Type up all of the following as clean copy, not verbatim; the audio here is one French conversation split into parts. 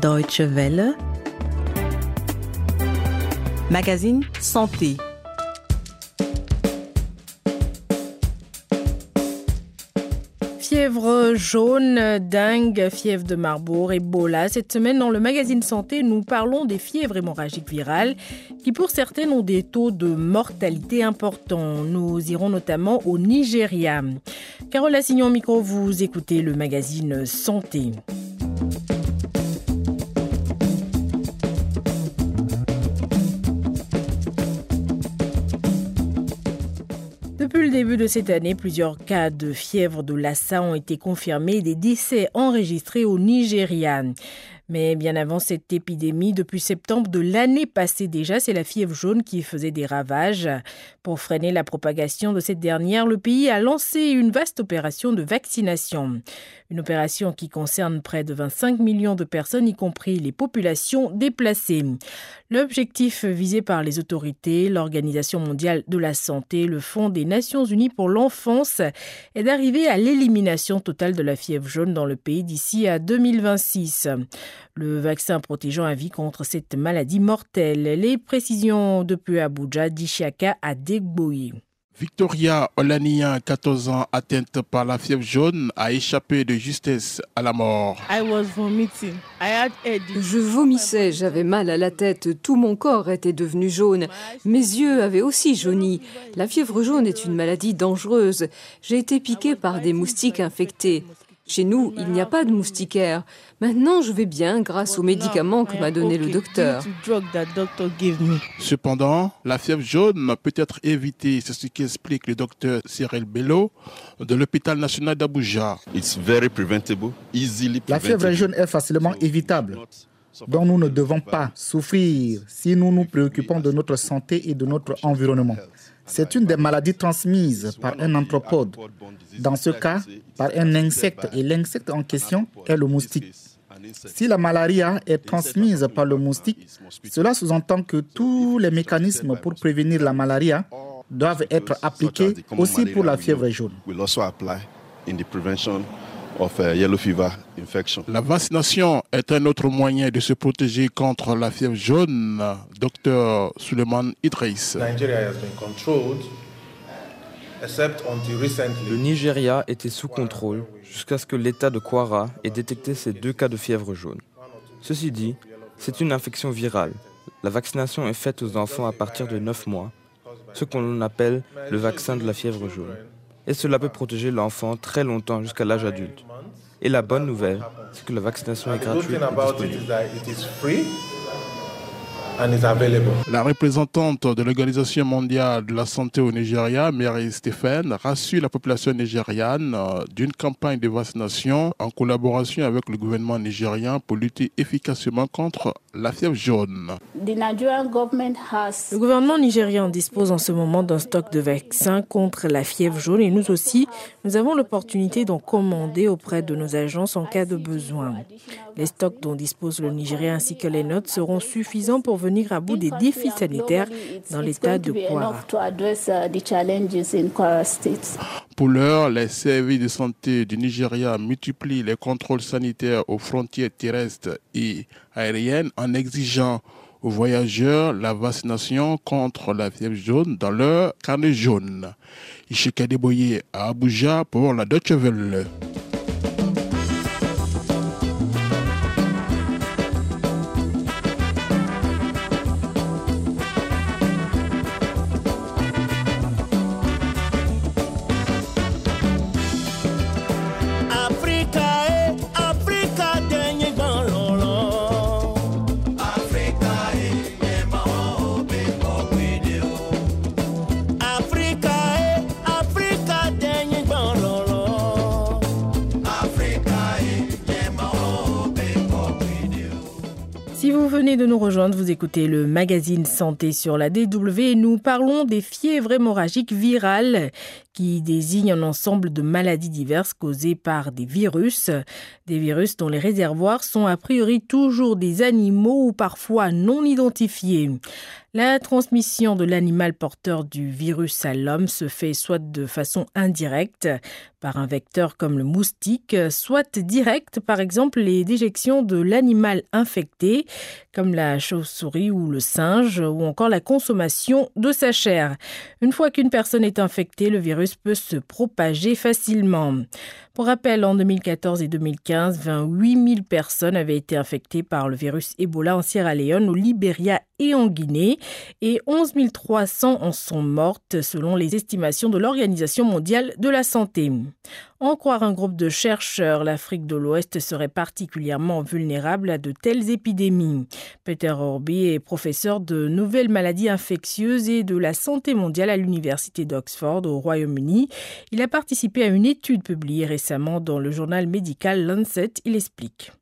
Deutsche Welle, magazine Santé. Fièvre jaune, dengue, fièvre de Marburg, Ebola. Cette semaine, dans le magazine Santé, nous parlons des fièvres hémorragiques virales qui, pour certaines, ont des taux de mortalité importants. Nous irons notamment au Nigeria. Carole Assignon au micro, vous écoutez le magazine Santé. Depuis le début de cette année, plusieurs cas de fièvre de Lassa ont été confirmés et des décès enregistrés au Nigeria. Mais bien avant cette épidémie, depuis septembre de l'année passée déjà, c'est la fièvre jaune qui faisait des ravages. Pour freiner la propagation de cette dernière, le pays a lancé une vaste opération de vaccination. Une opération qui concerne près de 25 millions de personnes, y compris les populations déplacées. L'objectif visé par les autorités, l'Organisation mondiale de la santé, le Fonds des Nations unies pour l'enfance, est d'arriver à l'élimination totale de la fièvre jaune dans le pays d'ici à 2026. Le vaccin protégeant à vie contre cette maladie mortelle. Les précisions depuis Abuja, d'Ishiaka à Degboyi. Victoria Olania, 14 ans, atteinte par la fièvre jaune, a échappé de justesse à la mort. Je vomissais, j'avais mal à la tête, tout mon corps était devenu jaune. Mes yeux avaient aussi jauni. La fièvre jaune est une maladie dangereuse. J'ai été piquée par des moustiques infectés. Chez nous, il n'y a pas de moustiquaire. Maintenant, je vais bien grâce aux médicaments que m'a donné le docteur. Cependant, la fièvre jaune peut être évitée, c'est ce qu'explique le docteur Cyril Bello de l'hôpital national d'Abuja. La fièvre jaune est facilement évitable, donc nous ne devons pas souffrir si nous nous préoccupons de notre santé et de notre environnement. C'est une des maladies transmises par un arthropode, dans ce cas par un insecte, et l'insecte en question est le moustique. Si la malaria est transmise par le moustique, cela sous-entend que tous les mécanismes pour prévenir la malaria doivent être appliqués aussi pour la fièvre jaune. La vaccination est un autre moyen de se protéger contre la fièvre jaune, Dr Suleiman Idriss. Le Nigeria était sous contrôle jusqu'à ce que l'État de Kwara ait détecté ces 2 cas de fièvre jaune. Ceci dit, c'est une infection virale. La vaccination est faite aux enfants à partir de 9 mois, ce qu'on appelle le vaccin de la fièvre jaune. Et cela peut protéger l'enfant très longtemps jusqu'à l'âge adulte. Et la bonne nouvelle, c'est que la vaccination est gratuite et disponible. La représentante de l'Organisation mondiale de la santé au Nigeria, Mary Stephen, rassure la population nigériane d'une campagne de vaccination en collaboration avec le gouvernement nigérien pour lutter efficacement contre la fièvre jaune. Le gouvernement nigérian dispose en ce moment d'un stock de vaccins contre la fièvre jaune et nous aussi, nous avons l'opportunité d'en commander auprès de nos agences en cas de besoin. Les stocks dont dispose le Nigeria ainsi que les notes seront suffisants pour venir à bout des défis sanitaires dans l'état de Kwara. Pour l'heure, les services de santé du Nigeria multiplient les contrôles sanitaires aux frontières terrestres et aériennes en exigeant aux voyageurs la vaccination contre la fièvre jaune dans leur carnet jaune. Ishika Deboye à Abuja pour la Deutsche Welle. Si vous venez de nous rejoindre, vous écoutez le magazine Santé sur la DW et nous parlons des fièvres hémorragiques virales qui désigne un ensemble de maladies diverses causées par des virus dont les réservoirs sont a priori toujours des animaux ou parfois non identifiés. La transmission de l'animal porteur du virus à l'homme se fait soit de façon indirecte, par un vecteur comme le moustique, soit directe, par exemple les déjections de l'animal infecté, comme la chauve-souris ou le singe, ou encore la consommation de sa chair. Une fois qu'une personne est infectée, le virus peut se propager facilement. Pour rappel, en 2014 et 2015, 28 000 personnes avaient été infectées par le virus Ebola en Sierra Leone, au Libéria et en Guinée, et 11 300 en sont mortes selon les estimations de l'Organisation mondiale de la santé. En croire un groupe de chercheurs, l'Afrique de l'Ouest serait particulièrement vulnérable à de telles épidémies. Peter Orby est professeur de nouvelles maladies infectieuses et de la santé mondiale à l'université d'Oxford au Royaume-Uni. Il a participé à une étude publiée récemment dans le journal médical Lancet. Il explique.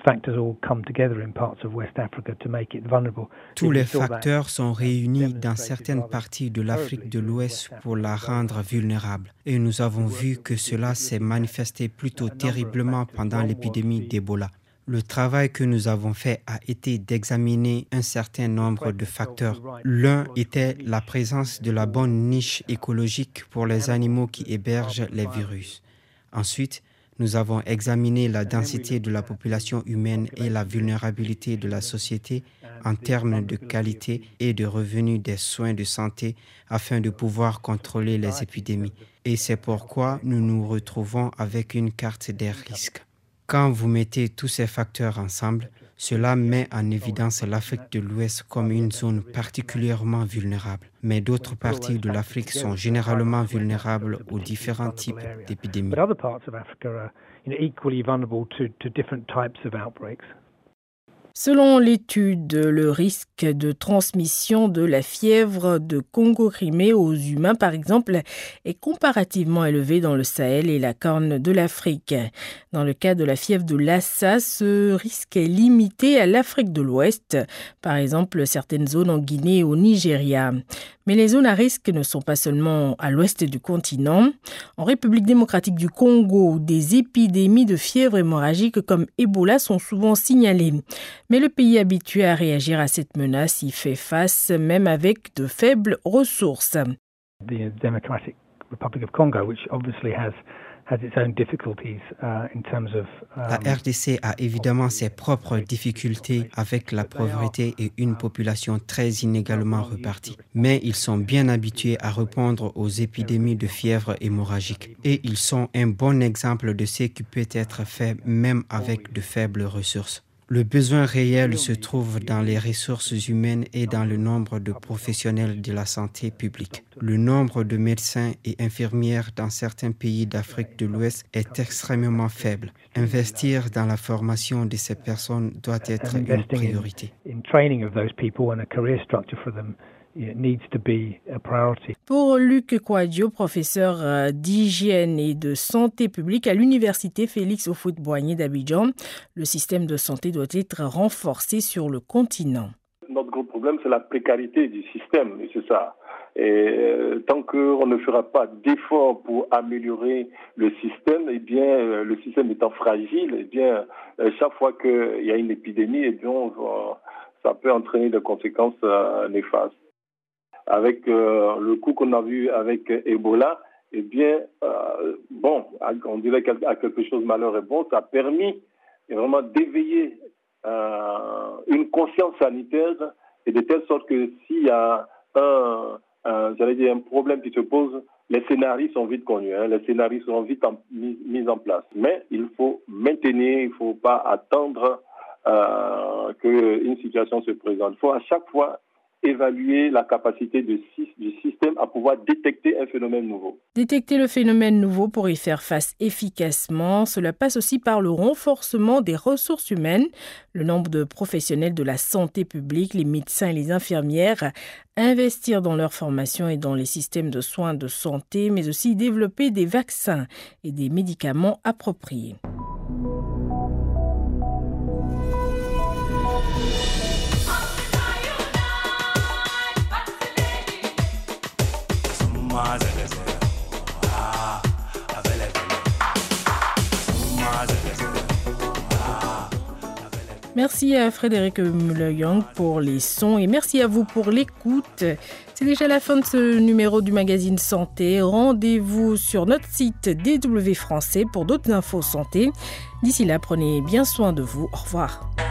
Tous les facteurs sont réunis dans certaines parties de l'Afrique de l'Ouest pour la rendre vulnérable. Et nous avons vu que cela s'est manifesté plutôt terriblement pendant l'épidémie d'Ebola. Le travail que nous avons fait a été d'examiner un certain nombre de facteurs. L'un était la présence de la bonne niche écologique pour les animaux qui hébergent les virus. Ensuite, nous avons examiné la densité de la population humaine et la vulnérabilité de la société en termes de qualité et de revenus des soins de santé afin de pouvoir contrôler les épidémies. Et c'est pourquoi nous nous retrouvons avec une carte des risques. Quand vous mettez tous ces facteurs ensemble, cela met en évidence l'Afrique de l'Ouest comme une zone particulièrement vulnérable. Mais d'autres parties de l'Afrique sont généralement vulnérables aux différents types d'épidémies. Selon l'étude, le risque de transmission de la fièvre de Congo-Crimée aux humains, par exemple, est comparativement élevé dans le Sahel et la Corne de l'Afrique. Dans le cas de la fièvre de Lassa, ce risque est limité à l'Afrique de l'Ouest, par exemple certaines zones en Guinée et au Nigeria. Mais les zones à risque ne sont pas seulement à l'ouest du continent. En République démocratique du Congo, des épidémies de fièvre hémorragique comme Ebola sont souvent signalées. Mais le pays habitué à réagir à cette menace y fait face, même avec de faibles ressources. The Democratic Republic of Congo, which obviously has its own difficulties in terms of. La RDC a évidemment ses propres difficultés avec la pauvreté et une population très inégalement répartie. Mais ils sont bien habitués à répondre aux épidémies de fièvre hémorragique. Et ils sont un bon exemple de ce qui peut être fait même avec de faibles ressources. Le besoin réel se trouve dans les ressources humaines et dans le nombre de professionnels de la santé publique. Le nombre de médecins et infirmières dans certains pays d'Afrique de l'Ouest est extrêmement faible. Investir dans la formation de ces personnes doit être une priorité. Pour Luc Kouadio, professeur d'hygiène et de santé publique à l'université Félix Houphouët-Boigny d'Abidjan, le système de santé doit être renforcé sur le continent. Notre gros problème, c'est la précarité du système, et c'est ça. Et tant qu'on ne fera pas d'efforts pour améliorer le système, eh bien, le système étant fragile, eh bien, chaque fois qu'il y a une épidémie, eh bien, ça peut entraîner des conséquences néfastes. Avec le coup qu'on a vu avec Ebola, eh bien, on dirait qu'à quelque chose malheur est bon, ça a permis vraiment d'éveiller une conscience sanitaire et de telle sorte que s'il y a un problème qui se pose, les scénarios sont vite connus, les scénarios seront vite mis en place. Mais il faut maintenir, il ne faut pas attendre qu'une situation se présente. Il faut à chaque fois évaluer la capacité du système à pouvoir détecter un phénomène nouveau. Détecter le phénomène nouveau pour y faire face efficacement, cela passe aussi par le renforcement des ressources humaines, le nombre de professionnels de la santé publique, les médecins et les infirmières, investir dans leur formation et dans les systèmes de soins de santé, mais aussi développer des vaccins et des médicaments appropriés. Merci à Frédéric Muller-Young pour les sons et merci à vous pour l'écoute. C'est déjà la fin de ce numéro du magazine Santé. Rendez-vous sur notre site DW Français pour d'autres infos santé. D'ici là, prenez bien soin de vous. Au revoir.